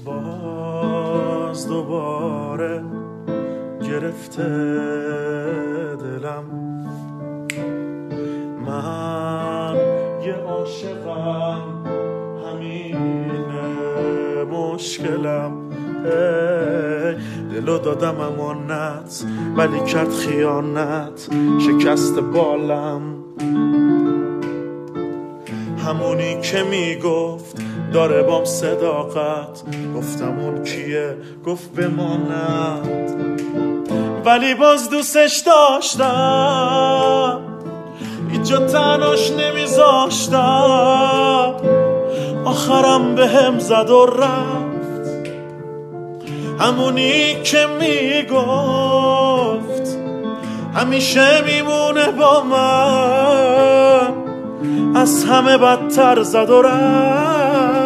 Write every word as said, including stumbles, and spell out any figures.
باز دوباره گرفته دلم، من یه عاشقم، همینه مشکلم. دلو دادم امانت ولی کرد خیانت، شکست بالم. همونی که میگفت داره بام صداقت، گفتم اون کیه؟ گفت بماند، ولی باز دوستش داشتم، اینجا تنهاش نمیذاشتم. آخرم به هم زد و رفت، همونی که میگفت همیشه میمونه با من، از همه بدتر زد و رفت.